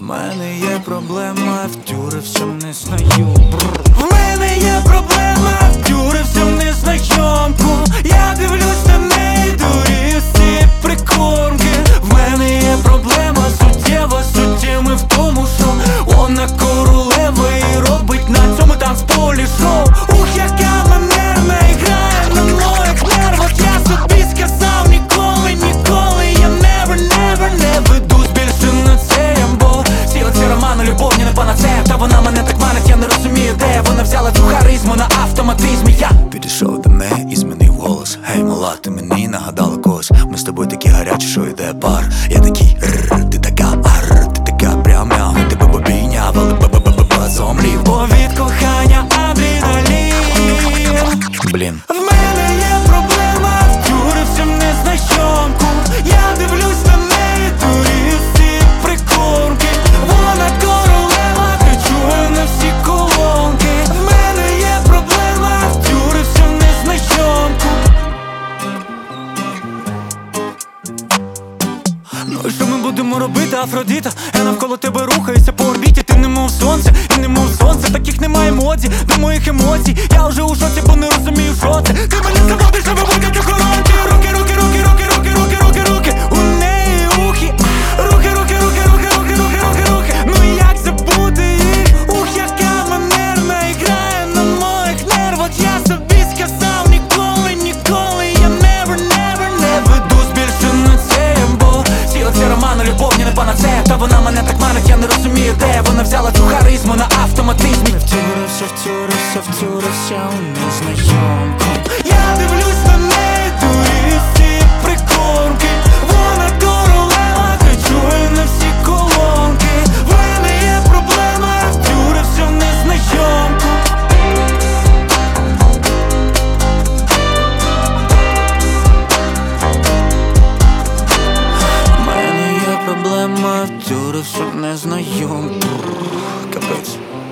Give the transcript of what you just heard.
мене є проблема, втюрився в незнайомку. В мене є проблема, втюрився в незнайомку. Я дивлюсь на неї, дурію з цієї прикормки. В мене є проблема суттєва, суттєва в тому, що вона королева і робить на цьому танцполі шоу. Ух, яка манерна і грає на моїх нервах. Я собі сказав ніколи, ніколи я не ведусь більше на це, бо всі оці романи любовні не панацея. Та вона мене так манить, я не розумію, де вона взяла цю харизму на автоматизмі. Я підійшов до неї і змінив голос. Гей, мала, ти мені нагадала когось. Ми з тобою такі гарячі, що йде пар. Я такий ти така ти така прям мяу. Тебе бобійняв, але б-б-б-б-б зомлів. бо від кохання адреналін. Блін, В мене є проблема, втюрився в незнайомку. Я дивлюсь на неї, дурію з цієї прикормки. Вона королева, кричує на всі колонки. В мене є проблема, втюрився в незнайомку. Ну і що ми будемо робити, Афродіта? Я навколо тебе рухаюся по орбіті. Ти немов сонце, і немов сонце. Таких немає емоцій, до моїх емоцій. Я вже у шоці, бо не розумію, що це. Ти мене заводиш, а виводять охоронки. Руки, руки, руки, руки, руки, руки, руки, руки. У неї ухи. Руки, руки, руки, руки, руки, руки, руки, руки. Ну як забути їх? Ух, яка манерна і грає на моїх нервах. Я собі сказав ніколи, ніколи я не ведусь більше на це, бо всі оці романи любовні не панацея. Та вона мене так манить, я не розумію, де вона взяла цю харизму на автоматизмі. Втюрився у незнайомку. Я дивлюсь на неї, дурію з цієї прикормки. Вона королева, кричує на всі колонки. В мене є проблема, втюрився в незнайомку. В мене є проблема, втюрився в незнайомку. Капець.